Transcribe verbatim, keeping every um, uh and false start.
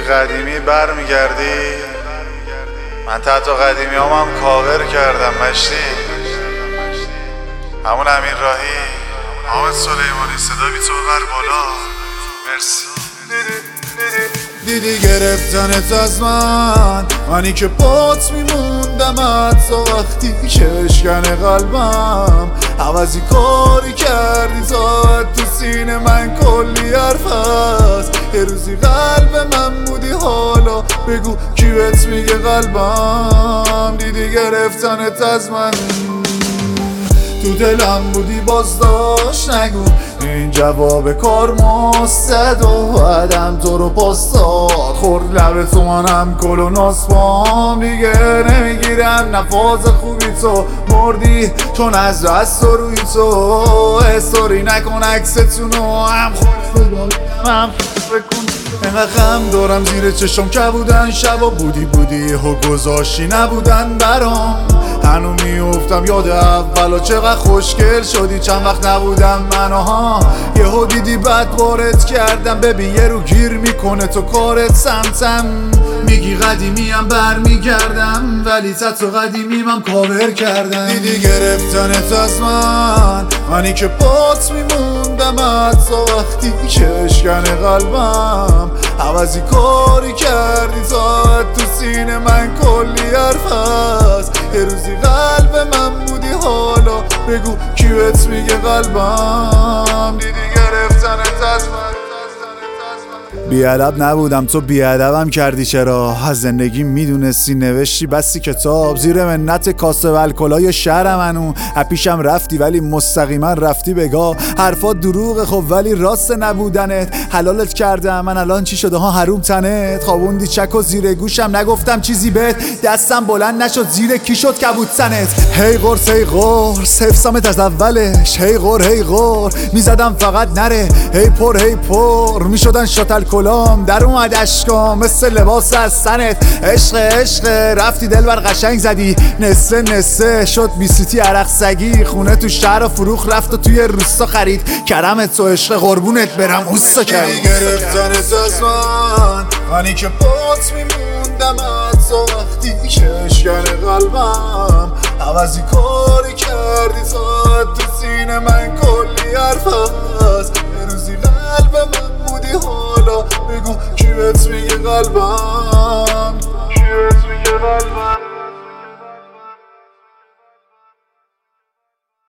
قدیمی بر میگردی؟ من تحت قدیمی هم, هم کاور کردم مشتی. همون امین راهی، حامد سلیمانی، صدا بی تو بر بالا. مرسی. دیدی گرفتنت از من، منی که پات میموندم حتی وقتی که اشکن قلبم. عوضی کاری کردی تا تو سینه من کلی حرف هست. یه روزی قلب من بودی حالا بگو کی بهت میگه قلبم. دیدی گرفتنت از من، تو دلم بودی باز داشت نگو. این جواب کار ماستد و عدم تو رو پاستاد. خورد لب تو منم کل و ناسپام دیگه نمیگیرم نفاز خوبی تو مردی چون از رست و روی تو. استوری نکن عکستونو هم خود هم بکن. اینقدر غم دارم زیر چشم که بودن شبا بودی بودی و گذاشتی نبودن برام. هنو میافتم یاد اولا چقدر خوشگل شدی چند وقت نبودم من. ها یهو دیدی بد بارت کردم ببین یه رو گیر میکنه تو کارت سمتم. میگی قدیمیم بر میگردم ولی تحت قدیمیم هم کاور کردم. دیدی گرفتنت از من، منی که پات میموندم حتی وقتی که اشکن قلبم. عوضی کاری کردی تا تو سینه من کلی حرف هست. یه روزی قلب من بودی حالا بگو کی بهت میگه قلبم. دیدی گرفتنت از من. بیادب نبودم تو بیادبم کردی چرا؟ از زندگی میدونستی نوشتی بسی کتاب زیر منت کاسه و الکلای شهر منو. اپیشم رفتی ولی مستقیما رفتی بگاه. حرفات دروغه خب ولی راست نبودنت. حلالت کردم من الان چی شده ها حروم تنت. خوابوندی چک و زیر گوشم نگفتم چیزی بهت. دستم بلند نشد زیر کی شد کبود سنت. هی قرص هی قرص حفظمت از اولش. هی قر هی قر میزدم فقط نره. هی پر هی پر میشدن شاتل کلام در اومد اشکام مثل لباس از سنت. عشق عشق رفتی دل بر قشنگ زدی نسه نسه شد بی سیتی عرق سگی. خونه تو شهر فروخ رفت و توی روستا خرید. کرمت تو عشق قربونت برم اوستا کرد. گرفتنت از من، منی که پات میموندم حتی وقتی که اشکن قلبم. عوضی کاری کردی تا تو سینه من کلی حرف هست. یه روزی قلب من بودی حالا بگو کی بهت میگه قلبم. کی بهت میگه قلبم.